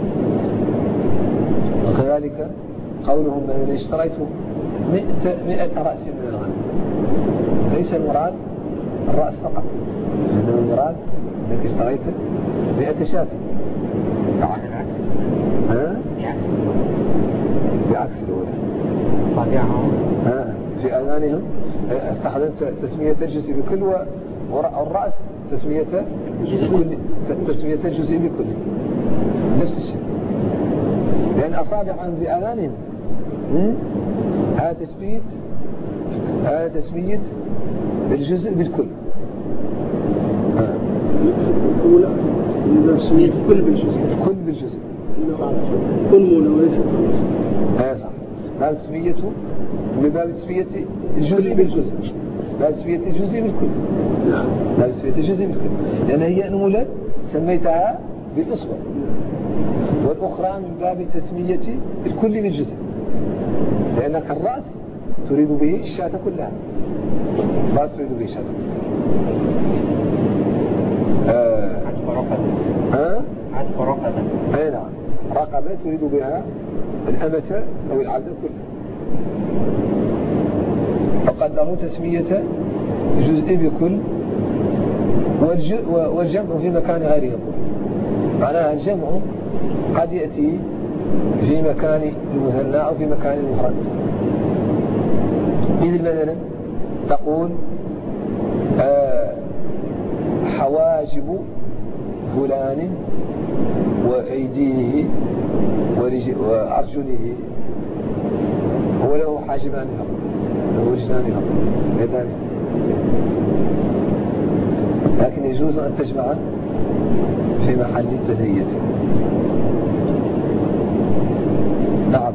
[SPEAKER 1] وكذلك قولهم أنا اشتريت مئة, مئة رأس من الغنم، ليس المراد الرأس فقط، إنما المراد أنك اشتريت مئة شاة. ها؟ بعكس الأولى.
[SPEAKER 2] صابعهم
[SPEAKER 1] في أذانهم استخدمت تسمية الجزء بكل، والرأس تسمية كل، تسمية الجزء بكل، نفس الشيء. لأن أصابعهم في أذانهم هذا تسمية هذا تسمية الجزء بالكل.
[SPEAKER 2] الأولى تسمية كل بالجزء،
[SPEAKER 1] كل بالجزء
[SPEAKER 2] أنملة وليس خمسة.
[SPEAKER 1] هذا صح. هذا تسميته من باب تسمية الجزء بالجزء، باب تسمية الجزء بالكل.
[SPEAKER 2] نعم.
[SPEAKER 1] باب تسمية الجزء بالكل، لأن هي أنملة سميتها بالأصبع، والأخرى من باب تسمية الكل بالجزء، لأنك الرأس تريد به الشاة كلها، الرأس تريد به الشاة.
[SPEAKER 2] عطف رقبة.
[SPEAKER 1] ها؟
[SPEAKER 2] عطف رقبة.
[SPEAKER 1] أي نعم، رقبة تريد بها الأمة أو العبد كله. فقدروا تسمية جزء بكل والجمع في مكان غير يقول. معناها الجمع قد يأتي في مكان المثنى أو في مكان المفرد. مثل مثلا تقول آه حواجب فلان وأيديه وأرجله، هو له حاجبان فقط، له رجلان فقط، يدان، لكن يجوز أن تجمع في محل التثنية. نعم.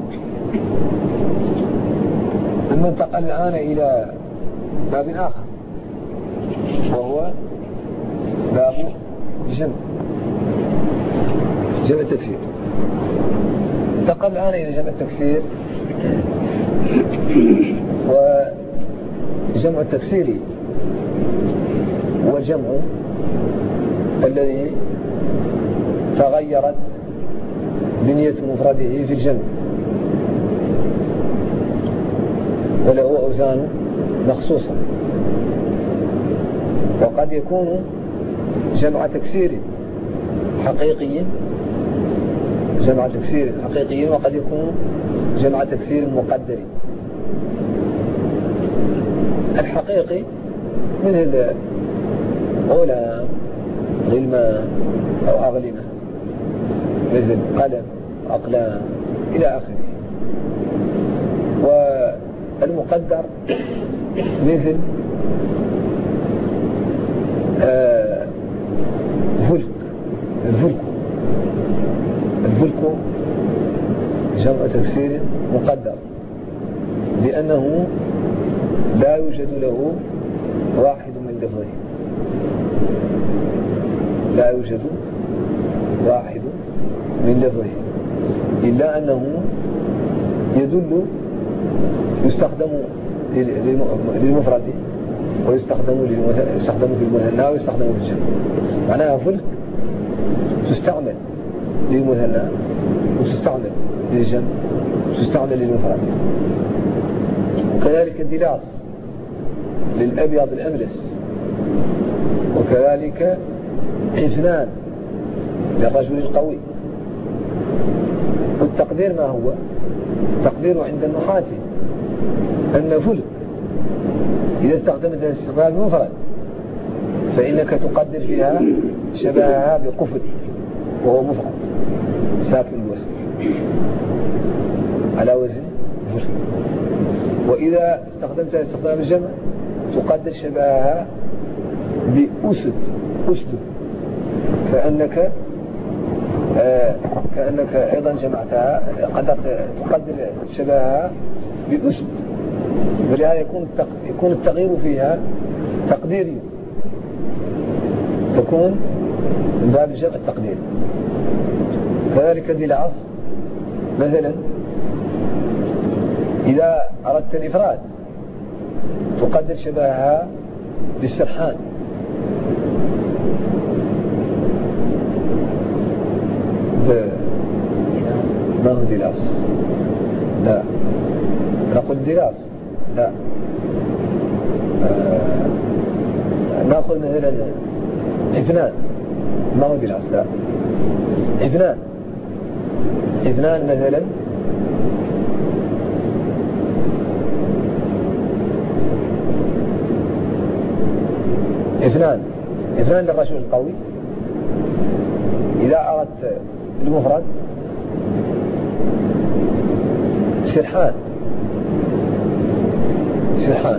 [SPEAKER 1] ثم انتقل الآن إلى باب آخر، وهو باب جمع جمع التكسير. انتقل الآن إلى جمع التكسير. وجمع التكسير هو الجمع الذي تغيرت بنية مفرده في الجمع، وله أوزان مخصوصة. وقد يكون جمع تكسير حقيقي جمع تكسير حقيقي وقد يكون جمع تكسير مقدر. الحقيقي مثل غلام، غلمان أو أغلمة، مثل قلم، أقلام إلى آخره. والمقدر مثل آه فلك، الفلك الفلك جمع تكسير مقدر، لأنه لا يوجد له واحد من لفظه، لا يوجد واحد من لفظه، إلا أنه يدل يستخدم للمفرد ويستخدم يستخدم في المثنى ويستخدم في الجمع. معناها فلك تستعمل للمثنى وتستعمل للجمع وتستعمل للمفرد. وكذلك الدلاس للأبيض الأملس، وكذلك حفنان للرجل القوي. والتقدير ما هو؟ التقدير عند النحاة أن فلك إذا استخدمت الاستقلال المفرد فإنك تقدر فيها شبهها بقفل وهو مفرد ساكن الوزن على وزن فلك. وإذا استخدمت استخدام الجمع تقدر شبهها بأسد أسد، كأنك آه كأنك أيضا جمعتها قدرت تقدر شبهها بأسد، ولهذا يكون يكون التغيير فيها تقديري، تكون من باب الجمع التقديري. كذلك ذي العصر مثلا إذا أردت الإفراد تقدر شبهها بالسرحان، ما هو دلاس؟ لا نقول دلاس لا. آه نأخذ مثلا حفنان، ما هو دلاس؟ لا حفنان. حفنان مثلا حفنان حفنان للرجل القوي. إذا أردت المفرد سرحان سرحان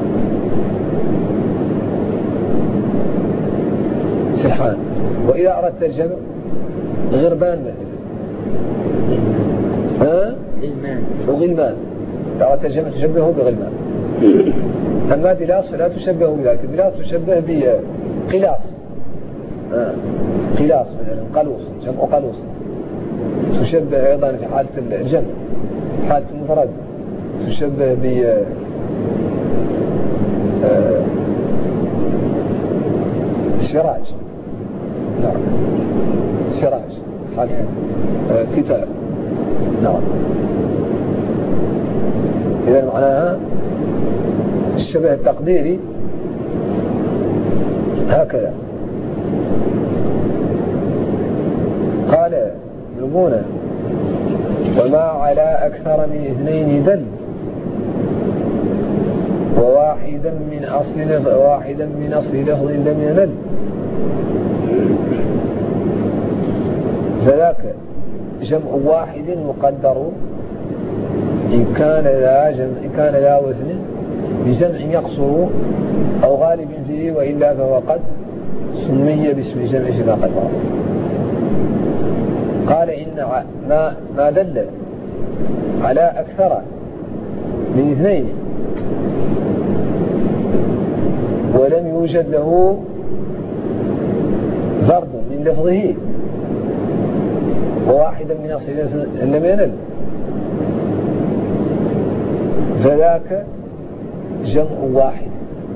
[SPEAKER 1] سرحان. وإذا أردت الجمع غربان مثلا ها غلمان وغلمان. إذا أردت الجمع تشبهه بغلمان. أما دلاس فلا تشبهه بذلك. دلاس تشبه بقلاص آه. قلاص مثلا قلوص، جمع قلوص. تشبه أيضا في حالة الجمع في حالة المفرد تشبه ب السراج. نعم السراج حالة كتاب. نعم. إذا معناها الشبه التقديري هكذا. قال يقولون وما على أكثر من اثنين دل وواحدا من أصل واحدا من أصل لفظ لم ينل، فذاك جمع واحد مقدر إن كان لا جمع إن كان لا وزن بجمع يقصر أو غالب فيه، وإلا فهو قد سمي باسم الجمع فيما قد ورد. قال إن ما ما دل على أكثر من اثنين ولم يوجد له فرد من لفظه وواحدا من أصله لم ينل، فذاك جمع واحد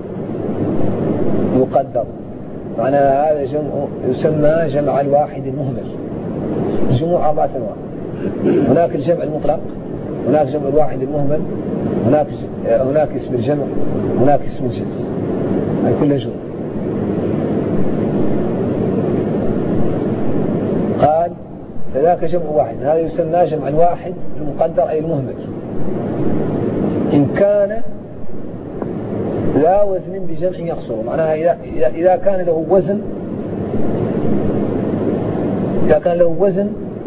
[SPEAKER 1] يقدر. معنى هذا جمع يسمى جمع الواحد المهمل. الجموع أربعة أنواع: هناك الجمع المطلق، هناك جمع الواحد المهمل، هناك هناك اسم الجمع، هناك اسم الجنس. هاي كلها جمع. قال فذاك جمع واحد، هذا يسمى جمع الواحد المقدر أي المهمل إن كان لا وزن بجمع يقصر. معناها إذا, إذا كان له وزن إذا كان له وزن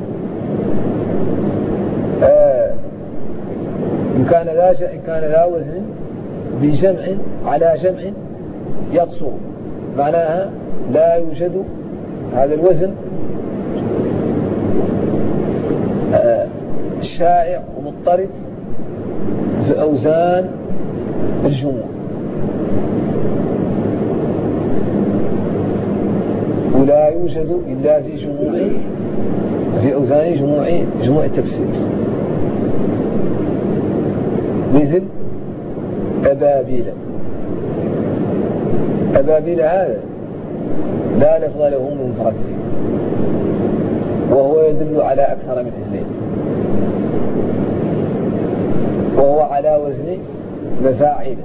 [SPEAKER 1] آه إن كان لا إن كان لا وزن بجمع على جمع يقصر، معناها لا يوجد هذا الوزن آه شائع ومضطرد في أوزان الجموع. ولا يوجد إلا في جموع في أوزان جموع جموع التكسير، مثل أبابيل. أبابيل هذا لا لفظ له منفرد، وهو يدل على أكثر من اثنين، وهو على وزن مفاعيل،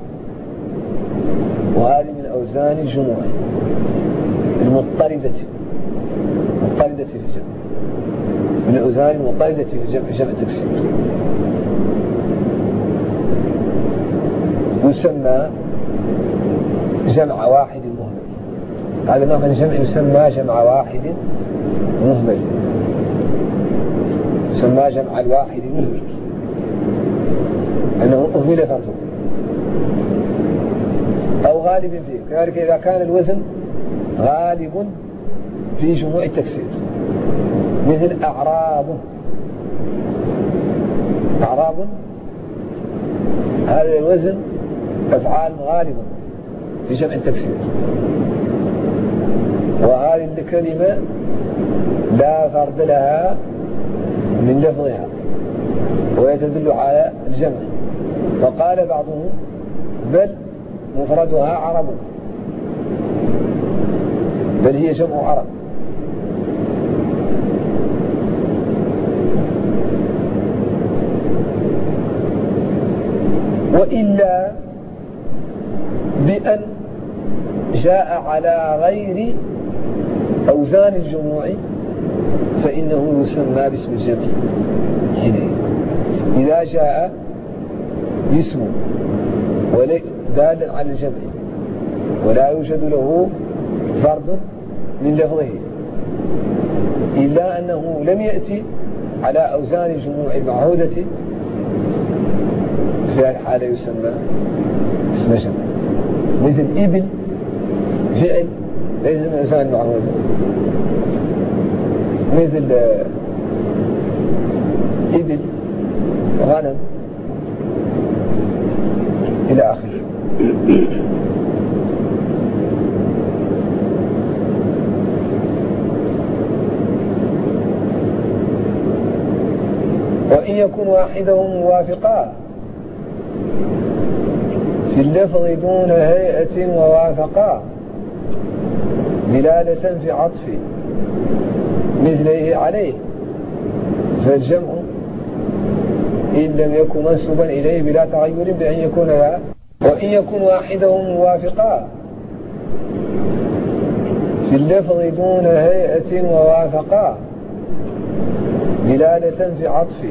[SPEAKER 1] وهذه من أوزان الجموع المضطردة مضطردة في الجمع، من الأوزان المضطردة في الجمع جمع التكسير. يسمى جمع واحد مهمل. هذا النوع من الجمع يسمى جمع واحد مهمل، يسمى جمع الواحد مهمل، أنه أهمل فرضه أو غالب فيه. كذلك إذا كان الوزن غالب في جموع التكسير، مثل أعراب. أعراب هذا الوزن أفعال غالب في جمع التكسير، وهذه الكلمة لا فرد لها من لفظها ويتدل على الجمع. وقال بعضهم بل مفردها عرب، بل هي جمع عرب. وإلا بأن جاء على غير أوزان الجموع فإنه يسمى باسم الجمع. إذا جاء اسم دالا على الجمع ولا يوجد له فرد من لفظه، إلا أنه لم يأتي على أوزان الجموع المعهودة، في الحالة يسمى اسم جمع. مثل إبل فعل ليس من الأوزان المعهودة، مثل إبل غنم إلى آخره. وإن يكون واحدهم موافقا في اللفظ دون هيئة ووافقا دلالة في عطف مثله عليه فالجمع إن لم يكن منسوبا إليه بلا تغير بأن يكون لا. وإن يكن واحدهم موافقا في اللفظ دون هيئة ووافقا دلالة في عطف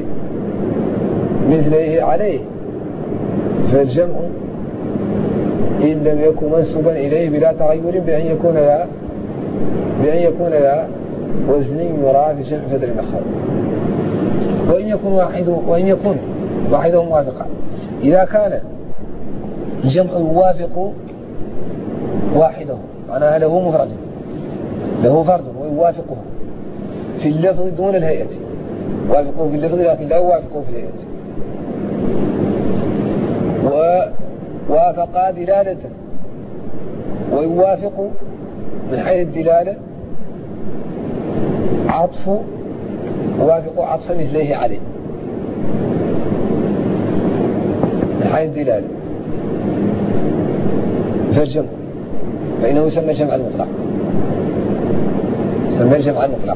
[SPEAKER 1] مثله عليه فالجمع إن لم يكن منسوبا إليه بلا تغير بأن يكون لا بأن يكون لا وزن يرى في جمع فدر الأخر. وإن يكن واحد وإن يكن واحدهم موافقا، إذا كان الجمع يوافق واحده معناها له مفرد له فرد ويوافقه في اللفظ دون الهيئة، وافقه في اللفظ لكن لا يوافقه في الهيئة. ووافقا دلالة ويوافق من حيث الدلالة عطف وافق عطف مثله عليه من حيث الدلالة فالجمع فإنه يسمى جمع المطلق، يسمى الجمع المطلق.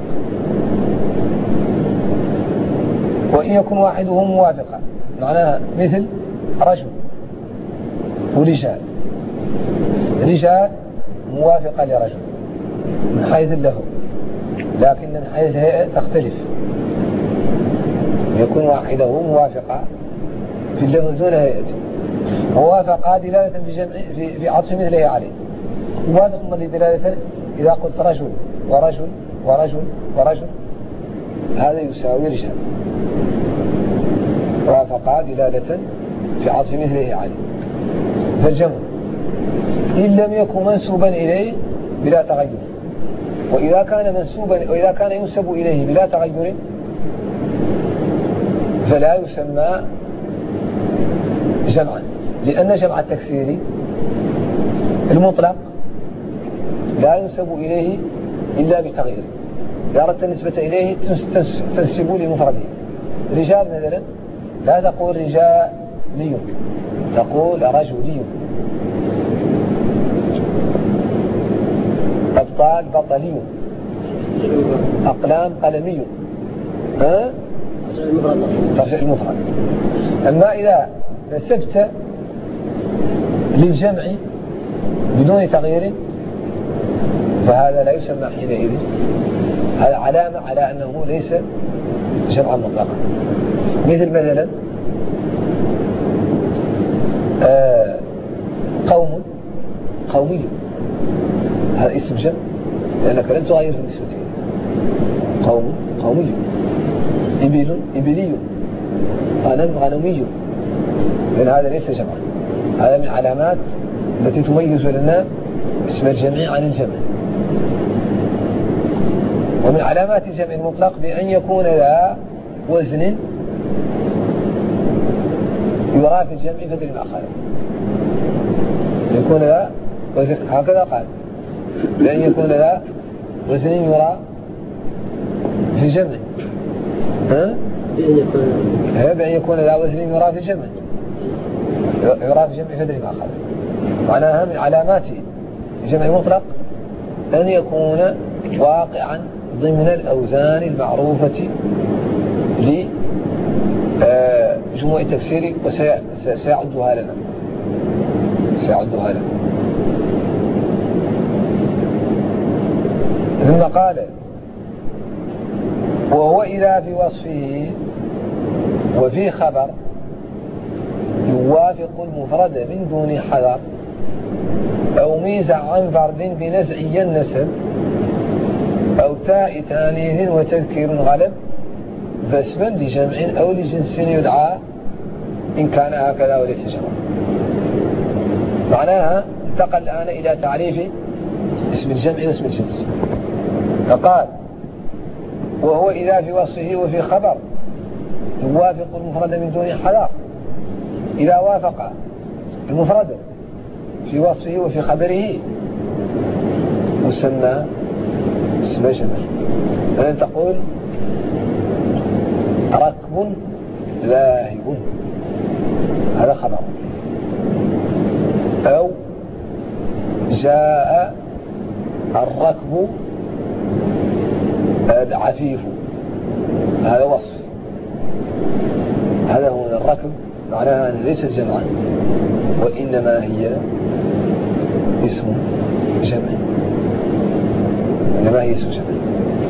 [SPEAKER 1] وإن يكن واحدهم موافقا معناها مثل رجل ورجال، رجال موافقة لرجل من حيث اللفظ لكن من حيث الهيئة تختلف، يكون واحده موافقة في اللفظ دون هيئة، ووافقة دلالة في, جمع في, في عطف مثله عليه. موافق من دلالة إذا قلت رجل ورجل ورجل ورجل هذا يساوي رجال، وافقا دلالة في عطف مثله عليه فالجمع إن لم يكن منسوبا إليه بلا تغير. وإذا كان منسوبا وإذا كان ينسب إليه بلا تغير فلا يسمى جمعا، لأن جمع التكسير المطلق لا ينسب إليه إلا بتغيير. إذا أردت النسبة إليه تنسب لمفرده. رجال مثلا لا تقول رجالي، تقول رجلي. أبطال بطلي، أقلام قلمي. ها؟ ترجع المفرد. أما إذا نسبت للجمع بدون تغيير فهذا لا يسمى حينئذ، هذا علامة على أنه ليس جمعا مطلقا. مثل مثلا آه قوم قومي، هذا اسم جمع لأنك لم تغير في النسبة إليه. قوم قومي، إبل إبلي، غنم غنمي، لأن هذا ليس جمعا. هذا من علامات التي تميز لنا اسم الجمع عن الجمع. ومن علامات الجمع المطلق بأن يكون ذا وزن يرى في الجمع بدل ما خالف، يكون ذا وزن هكذا قال، بأن يكون ذا وزن يرى في الجمع. ها؟ بأن يكون ذا وزن يرى في الجمع، يرى في الجمع بدل ما خالف. معناها من علامات الجمع المطلق أن يكون واقعا ضمن الأوزان المعروفة لجموع التفسير، وسيعدها لنا سيعدها لنا. ثم قال وهو إذا في وصفه وفي خبر يوافق المفرد من دون حذر أو ميز عن فرد بنزعي النسب أو تاء تانيث وتذكير غلب فاسما لجمع أو لجنس يدعى إن كان هكذا وليس جمع. معناها انتقل الآن إلى تعريف اسم الجمع واسم الجنس. فقال وهو إذا في وصفه وفي خبر يوافق المفرد من دون حذر. إذا وافق المفرد في وصفه وفي خبره مسمى اسم جمع. فلن تقول ركب ذاهب، هذا خبر. أو جاء الركب العفيف، هذا وصف. هذا هو الركب، معناها أنها ليست جمعا وإنما هي اسم جمع، إنما هي اسم جمع.